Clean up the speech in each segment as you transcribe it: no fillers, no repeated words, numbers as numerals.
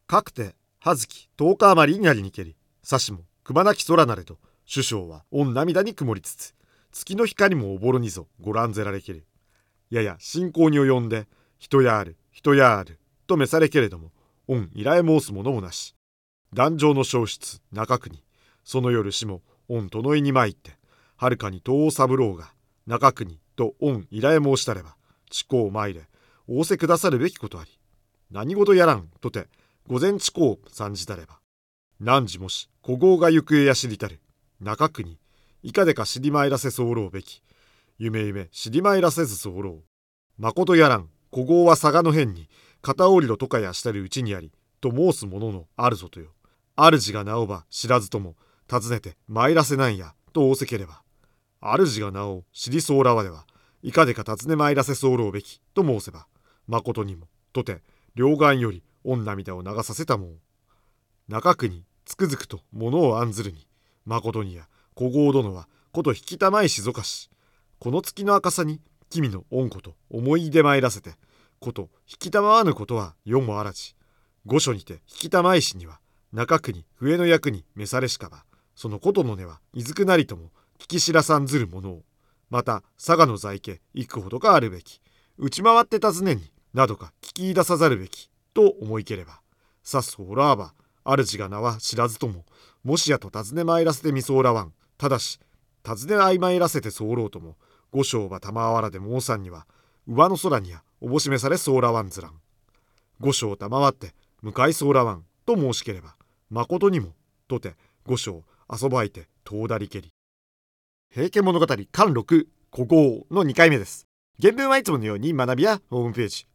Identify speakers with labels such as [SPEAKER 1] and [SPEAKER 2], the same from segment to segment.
[SPEAKER 1] かくて葉月10日余りになりにけり、さしもくまなき空なれと、首相は御涙に曇りつつ、月の光もおぼろにぞご覧ぜられける。やや信仰に及んで、人やある人やあると召されけれども、御依頼申すものもなし。壇上の消失中国、その夜しも御殿井に参って、はるかに東欧三郎が中国と御依頼申したれば、地公を参れ仰せくださるべきことあり、何事やらんとて御前地公を参じたれば、汝もし古豪が行方や知りたる中国、いかでか知りまいらせ候べき、夢夢知りまいらせず候。まことやらん古豪は佐賀の辺に片織りろとかやしたるうちにありと申すもののあるぞとよ。主が名をば知らずとも尋ねて参らせなんやと仰せければ、主が名を知りそうらわではいかでか尋ね参らせ候べきと申せば、まことにもとて両岸より御涙を流させたもん。中国つくづくと物を案ずるに、まことにや古豪殿はこと引きたまいしぞかし、この月の赤さに君の御こと思い出参らせて、こと引きたまわぬことは世もあらじ。御所にて引きたまいしには中国笛の役に召されしかば、そのことの根はいずくなりとも聞き知らさんずるものを、また佐賀の在家幾ほどかあるべき、内回って尋ねになどか聞き出さざるべきと思いければ、さっそらあば主が名は知らずとも、もしやと尋ね参らせてみそうらわん。ただし尋ねあい参らせて候とも、御将ば玉わらで申さんには上の空にやおぼしめされそうらわんずらん。御将賜って向かいそうらわんと申しければ、まことにもとて御将遊ばいて遠だりけり。平家物語巻6古豪の2回目です。原文はいつものように学びやホームページ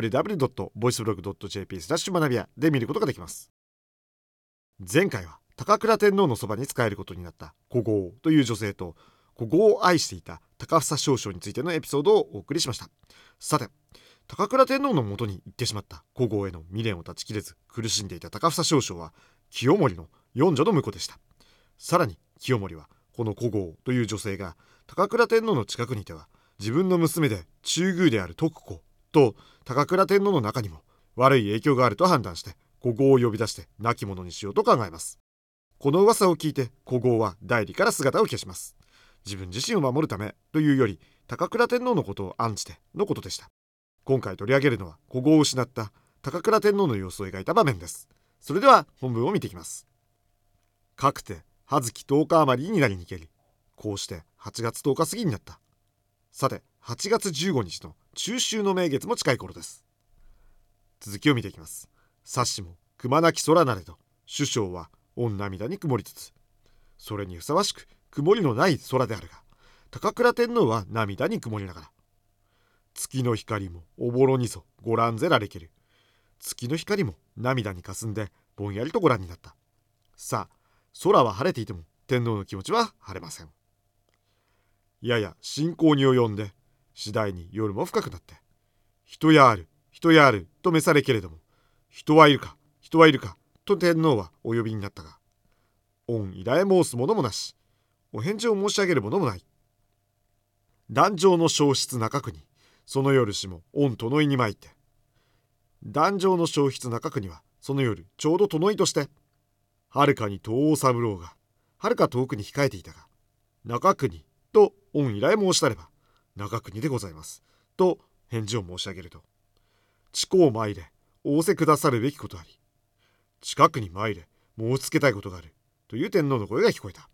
[SPEAKER 1] www.voiceblog.jp 学びやで見ることができます。前回は高倉天皇のそばに仕えることになった古豪という女性と、古豪を愛していた高房少将についてのエピソードをお送りしました。さて、高倉天皇のもとに行ってしまった古豪への未練を断ち切れず苦しんでいた高房少将は、清盛の四女の婿でした。さらに清盛はこの古豪という女性が高倉天皇の近くにいては、自分の娘で中宮である徳子と高倉天皇の中にも悪い影響があると判断して、古豪を呼び出して亡き者にしようと考えます。この噂を聞いて古豪は代理から姿を消します。自分自身を守るためというより、高倉天皇のことを案じてのことでした。今回取り上げるのは古豪を失った高倉天皇の様子を描いた場面です。それでは本文を見ていきます。かくて葉月10日余りになりにけり、こうして8月10日過ぎになった。さて8月15日の中秋の名月も近い頃です。続きを見ていきます。さっしもくまなき空なれと、首相は御涙に曇りつつ、それにふさわしく曇りのない空であるが、高倉天皇は涙に曇りながら、月の光もおぼろにぞご覧ぜられける。月の光も涙にかすんでぼんやりとご覧になった。さあ空は晴れていても天皇の気持ちは晴れません。やや信仰に及んで次第に夜も深くなって、人やある人やあると召されけれども、人はいるか人はいるかと天皇はお呼びになったが、御依頼申すものもなし、お返事を申し上げるものもない。壇上の消失中国、その夜しも御殿井に参って。壇上の消失中国はその夜ちょうど殿井として、はるかに東欧三郎がはるか遠くに控えていたが、中国と御依頼申したれば、中国でございますと返事を申し上げると、地公参れ仰せくださるべきことあり、近くに参れ申しつけたいことがあるという天皇の声が聞こえた。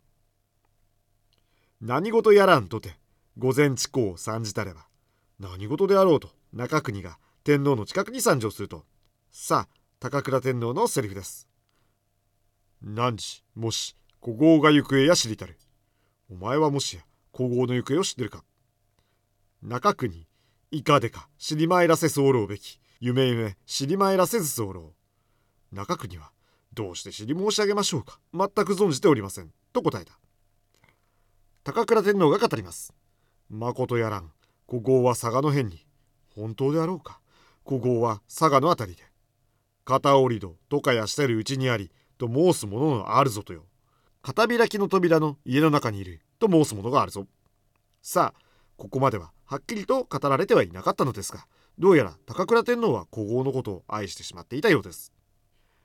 [SPEAKER 1] 何事やらんとて御前地公を参じたれば、何事であろうと中国が天皇の近くに参上すると、さあ高倉天皇のセリフです。汝もし古豪が行方や知りたる。お前はもしや古豪の行方を知ってるか。中国いかでか知りまいらせ候べき、夢夢知りまいらせず候。中国はどうして知り申し上げましょうか。全く存じておりませんと答えた。高倉天皇が語ります。まことやらん古豪は佐賀の辺に、本当であろうか。古豪は佐賀のあたりで、片織戸とかやしてるうちにありと申すもののあるぞとよ。片開きの扉の家の中にいると申すものがあるぞ。さあここまでははっきりと語られてはいなかったのですが、どうやら高倉天皇は古豪のことを愛してしまっていたようです。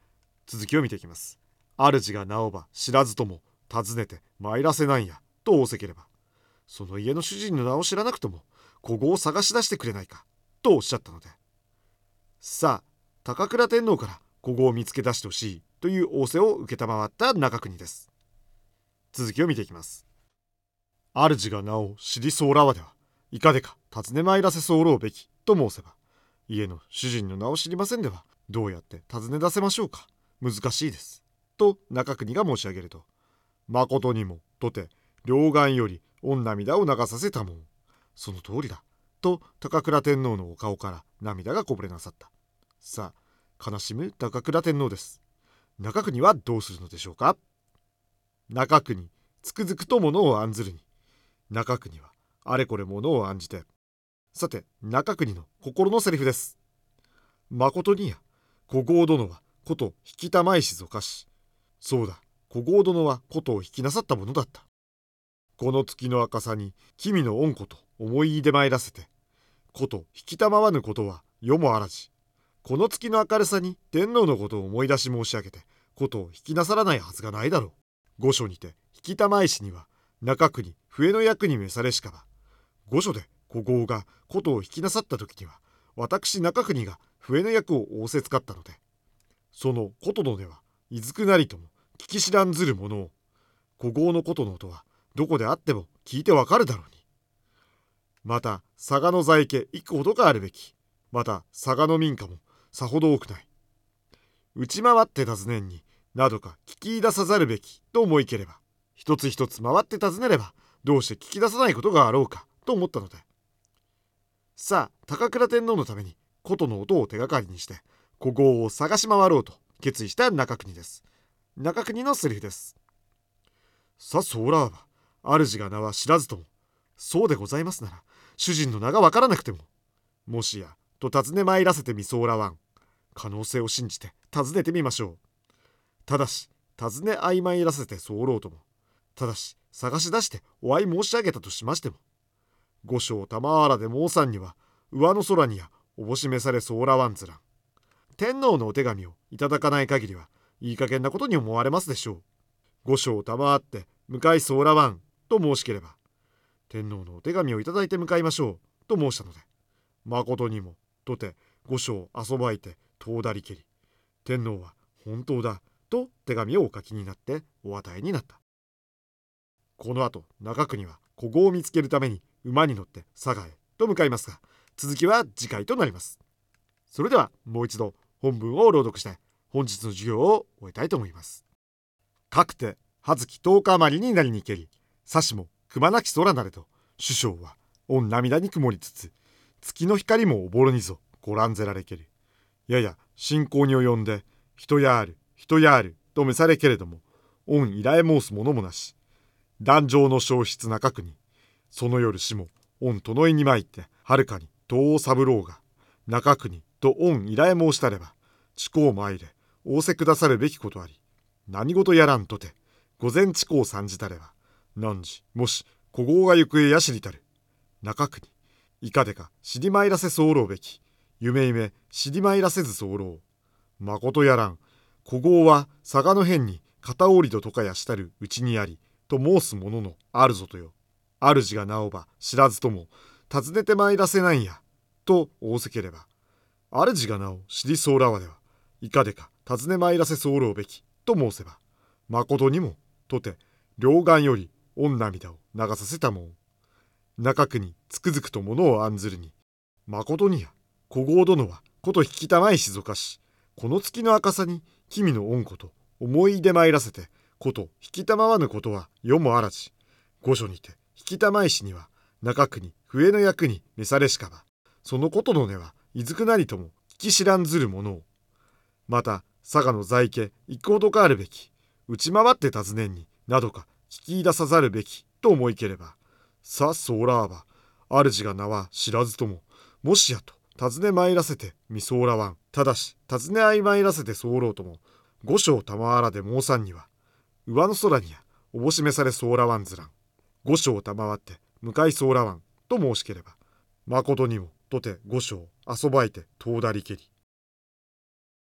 [SPEAKER 1] 続きを見ていきます。主がなおば知らずとも訪ねて参らせなんやと仰せければ、その家の主人の名を知らなくとも小子を探し出してくれないかとおっしゃったので、さあ高倉天皇から小子を見つけ出してほしいという仰せを受けたまわった中国です。続きを見ていきます。主が名を知りそうらわではいかでか尋ね参らせ候べきと申せば、家の主人の名を知りませんではどうやって尋ね出せましょうか、難しいですと中国が申し上げると、誠にもとて両眼より御涙を流させたもん、その通りだと高倉天皇のお顔から涙がこぼれなさった。さあ悲しむ高倉天皇です。中国はどうするのでしょうか。中国つくづくと物を案ずるに、中国はあれこれ物を案じて、さて中国の心のセリフです。誠にや小郷殿はこと引きたまいしぞかし、そうだ小郷殿はことを引きなさったものだった。この月の赤さに君の恩子と思い出参らせて、こと引きたまわぬことは世もあらじ。この月の明るさに天皇のことを思い出し申し上げて、ことを引きなさらないはずがないだろう。御所にて引きたまいしには中国笛の役に召されしかば、御所で小郷がことを引きなさった時には私中国が笛の役を仰せつかったので、そのことの音はいずくなりとも聞き知らんずるものを、小郷のことの音はどこであっても聞いてわかるだろうに。また佐賀の在家幾ほどがあるべき、また佐賀の民家もさほど多くない。内回って尋ねんになどか聞き出さざるべきと思いければ、一つ一つ回って尋ねればどうして聞き出さないことがあろうかと思ったので、さあ高倉天皇のために琴の音を手がかりにして小郷を探し回ろうと決意した中国です。中国のセリフです。さあそうらば主が名は知らずとも、そうでございますなら主人の名がわからなくても、もしやと尋ね参らせてみそうらわん、可能性を信じて尋ねてみましょう。ただし尋ねあいまいらせて候とも、ただし探し出してお会い申し上げたとしましても、御所玉原で申さんには上の空にやおぼしめされそうらわんずらん。天皇のお手紙をいただかない限りはいい加減なことに思われますでしょう。御所を賜って向かいそうらわんと申しければ、天皇のお手紙をいただいて向かいましょうと申したので、誠にもとて御所を遊ばいて遠だりけり、天皇は本当だと手紙をお書きになってお与えになった。この後中国は小郷を見つけるために馬に乗って佐賀へと向かいますが、続きは次回となります。それではもう一度本文を朗読して本日の授業を終えたいと思います。かくて葉月10日余りになりにけり、さしもくまなき空なれと首相は御涙に曇りつつ、月の光もおぼろにぞご覧ぜられける。やや信仰に及んで人やある人やあると召されけれども、御依頼申すものもなし。壇上の消失中国、その夜しも御殿井に参ってはるかに戸を三郎が中国と御依頼申したれば、地公参れ仰せくださるべきことあり、何事やらんとて午前地公参じたれば、何時もし小郷が行方や知りたる。中国いかでか知り参らせ候べき、夢知り参らせず候。まことやらん、小郷は佐賀の辺に片織戸とかやしたるうちにありと申すもののあるぞとよ。主がなおば知らずとも尋ねて参らせないやと仰せければ、主がなお知りそうらわではいかでか尋ね参らせ候べきと申せば、誠にもとて両眼より御涙を流させたもん。中国つくづくと物を案ずるに、誠にや小郷殿はこと引きたまいしぞかし、この月の赤さに君の恩子と思い出参らせてこと引きたまわぬことは世もあらじ。御所にて引きたまいしには中国笛の役に召されしかば、そのことの音はいずくなりとも聞き知らんずるものを。また佐賀の在家幾ほどかあるべき、内回って尋ねんになどか聞き出さざるべきと思いければ、さそうらあば主が名は知らずとも、もしやと尋ね参らせてみそうらわん。ただし尋ねあい参らせて候とも、御所玉原で申さんには上の空にやおぼしめされそうらわんずらん。御所を賜って向かいそうらわんと申しければ、誠にもとて御所を遊ばいて遠だりけり。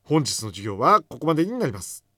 [SPEAKER 1] 本日の授業はここまでになります。